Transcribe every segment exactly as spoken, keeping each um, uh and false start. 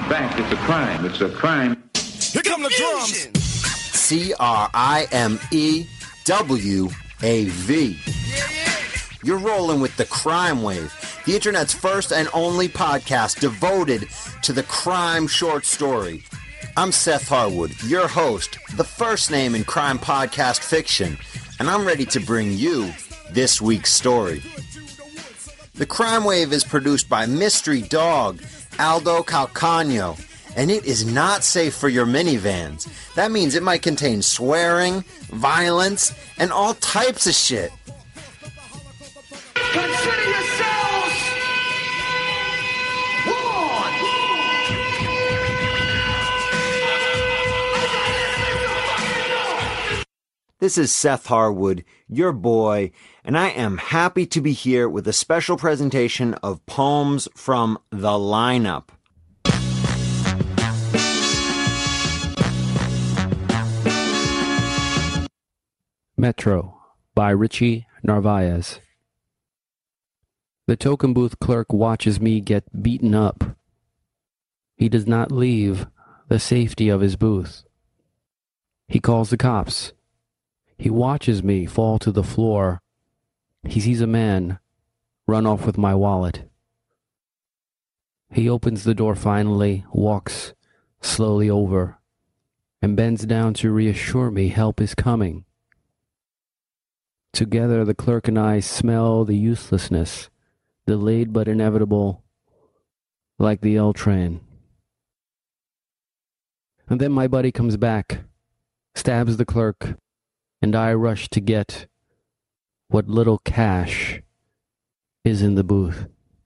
fact, it's a crime. It's a crime. Here come the drums. C R I M E W A V. You're rolling with the Crime Wave, the internet's first and only podcast devoted to the crime short story. I'm Seth Harwood, your host, the first name in crime podcast fiction, and I'm ready to bring you this week's story. The Crime Wave is produced by Mystery Dog, Aldo Calcagno, and it is not safe for your minivans. That means it might contain swearing, violence, and all types of shit. Consider yourselves warned. This is Seth Harwood, your boy, and I am happy to be here with a special presentation of poems from The Lineup. Metro by Richie Narvaez. The token booth clerk watches me get beaten up. He does not leave the safety of his booth. He calls the cops. He watches me fall to the floor. He sees a man run off with my wallet. He opens the door finally, walks slowly over, and bends down to reassure me help is coming. Together, the clerk and I smell the uselessness, delayed but inevitable, like the L train. And then my buddy comes back, stabs the clerk, and I rush to get what little cash is in the booth.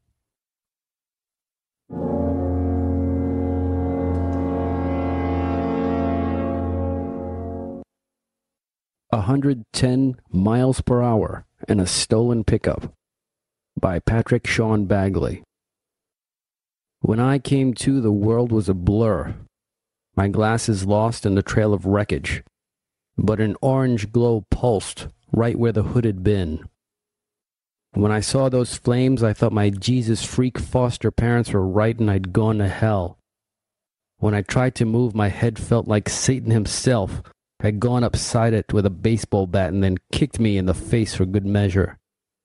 one hundred ten miles per hour in a stolen pickup by Patrick Sean Bagley. When I came to, the world was a blur. My glasses lost in the trail of wreckage, but an orange glow pulsed right where the hood had been. When I saw those flames, I thought my Jesus freak foster parents were right and I'd gone to hell. When I tried to move, my head felt like Satan himself had gone upside it with a baseball bat and then kicked me in the face for good measure.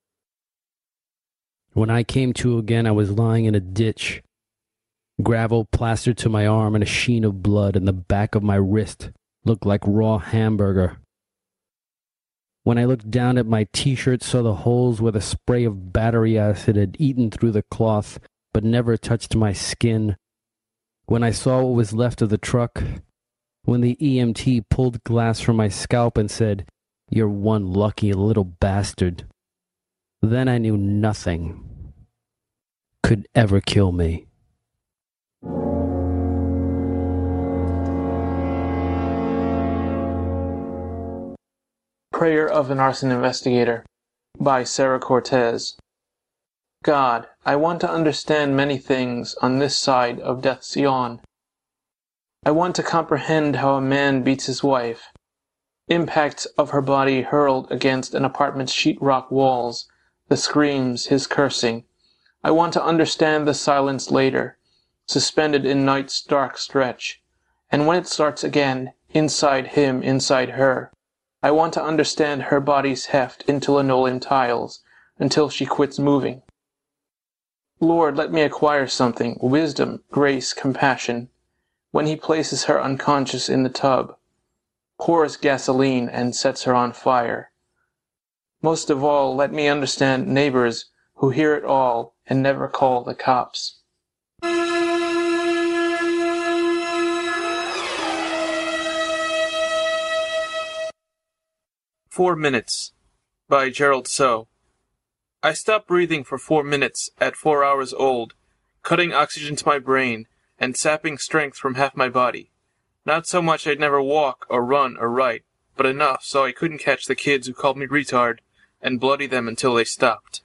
When I came to again, I was lying in a ditch, gravel plastered to my arm and a sheen of blood, and the back of my wrist looked like raw hamburger. When I looked down at my t-shirt, saw the holes where the spray of battery acid had eaten through the cloth, but never touched my skin. When I saw what was left of the truck, when the E M T pulled glass from my scalp and said, "You're one lucky little bastard," then I knew nothing could ever kill me. Prayer of an Arson Investigator by Sarah Cortez. God, I want to understand many things on this side of death's yawn. I want to comprehend how a man beats his wife, impacts of her body hurled against an apartment's sheetrock walls, the screams, his cursing. I want to understand the silence later, suspended in night's dark stretch, and when it starts again, inside him, inside her. I want to understand her body's heft into linoleum tiles, until she quits moving. Lord, let me acquire something, wisdom, grace, compassion, when he places her unconscious in the tub, pours gasoline and sets her on fire. Most of all, let me understand neighbors who hear it all and never call the cops. Four Minutes by Gerald So. I stopped breathing for four minutes at four hours old, cutting oxygen to my brain and sapping strength from half my body. Not so much I'd never walk or run or write, but enough so I couldn't catch the kids who called me retard and bloody them until they stopped.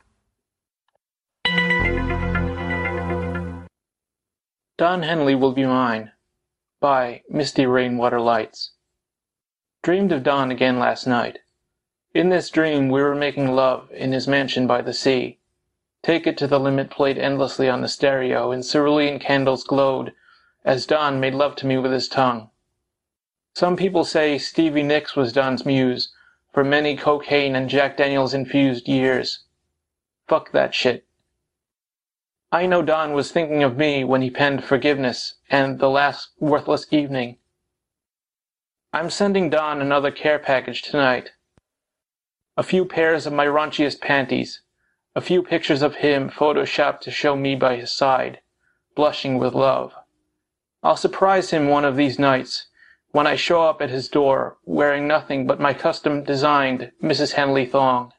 Don Henley Will Be Mine by Misty Rainwater Lights. Dreamed of Don again last night. In this dream we were making love in his mansion by the sea. Take It to the Limit played endlessly on the stereo, and cerulean candles glowed as Don made love to me with his tongue. Some people say Stevie Nicks was Don's muse for many cocaine and Jack Daniels infused years. Fuck that shit. I know Don was thinking of me when he penned Forgiveness and The Last Worthless Evening. I'm sending Don another care package tonight. A few pairs of my raunchiest panties, a few pictures of him photoshopped to show me by his side, blushing with love. I'll surprise him one of these nights when I show up at his door wearing nothing but my custom-designed Missus Henley thong.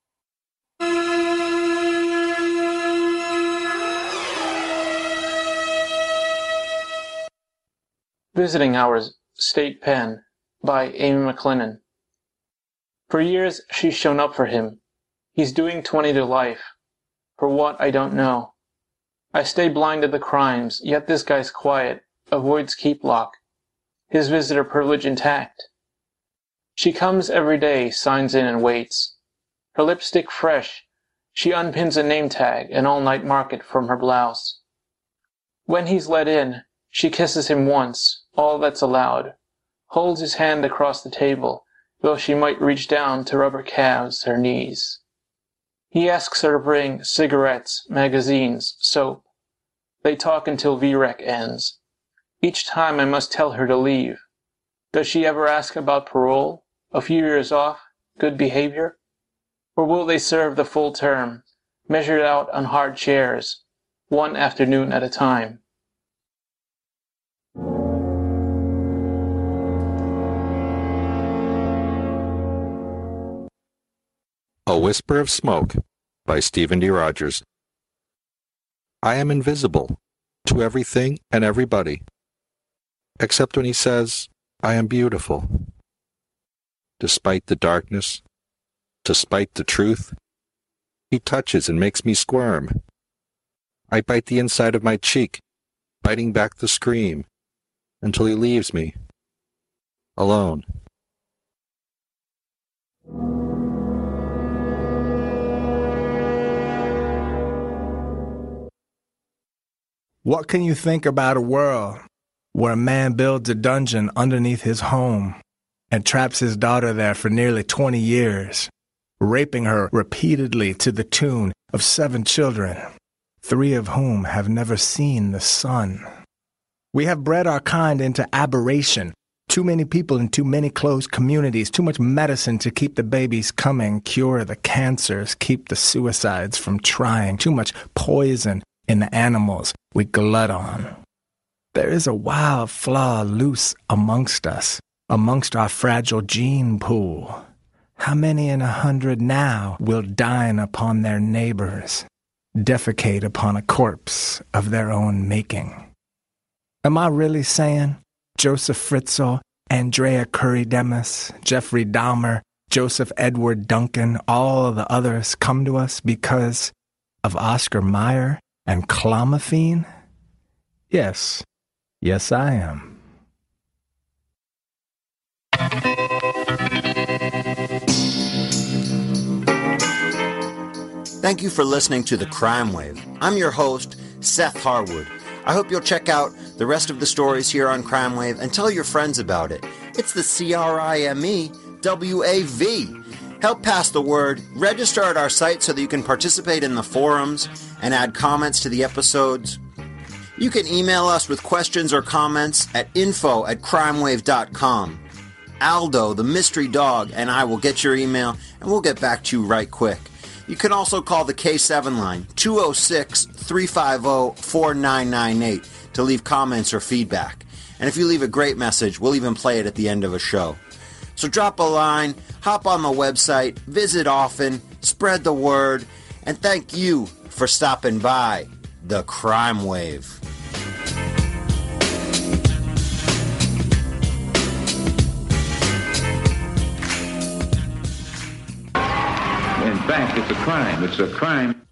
Visiting Hours, State Pen, by Amy McLennan. For years she's shown up for him. He's doing twenty to life. For what, I don't know. I stay blind to the crimes, yet this guy's quiet, avoids keep lock. His visitor privilege intact. She comes every day, signs in and waits. Her lipstick fresh, she unpins a name tag, an all-night market from her blouse. When he's let in, she kisses him once, all that's allowed, holds his hand across the table, though she might reach down to rub her calves, her knees. He asks her to bring cigarettes, magazines, soap. They talk until V REC ends. Each time I must tell her to leave. Does she ever ask about parole? A few years off? Good behavior? Or will they serve the full term, measured out on hard chairs, one afternoon at a time? A Whisper of Smoke by Stephen D. Rogers. I am invisible to everything and everybody, except when he says, I am beautiful. Despite the darkness, despite the truth, he touches and makes me squirm. I bite the inside of my cheek, biting back the scream, until he leaves me alone. What can you think about a world where a man builds a dungeon underneath his home and traps his daughter there for nearly twenty years, raping her repeatedly to the tune of seven children, three of whom have never seen the sun? We have bred our kind into aberration. Too many people in too many close communities, too much medicine to keep the babies coming, cure the cancers, keep the suicides from trying, too much poison in the animals we glut on. There is a wild flaw loose amongst us, amongst our fragile gene pool. How many in a hundred now will dine upon their neighbors, defecate upon a corpse of their own making? Am I really saying Joseph Fritzl, Andrea Curry Demis, Jeffrey Dahmer, Joseph Edward Duncan, all of the others come to us because of Oscar Mayer and clomiphene? Yes. Yes, I am. Thank you for listening to The Crime Wave. I'm your host, Seth Harwood. I hope you'll check out the rest of the stories here on Crime Wave and tell your friends about it. It's the C R I M E W A V. Help pass the word, register at our site so that you can participate in the forums and add comments to the episodes. You can email us with questions or comments at info at crimewave dot com. Aldo, the mystery dog, and I will get your email and we'll get back to you right quick. You can also call the K seven line, two oh six, three five oh, four nine nine eight, to leave comments or feedback. And if you leave a great message, we'll even play it at the end of a show. So drop a line, hop on the website, visit often, spread the word, and thank you for stopping by The Crime Wave. In fact, it's a crime. It's a crime.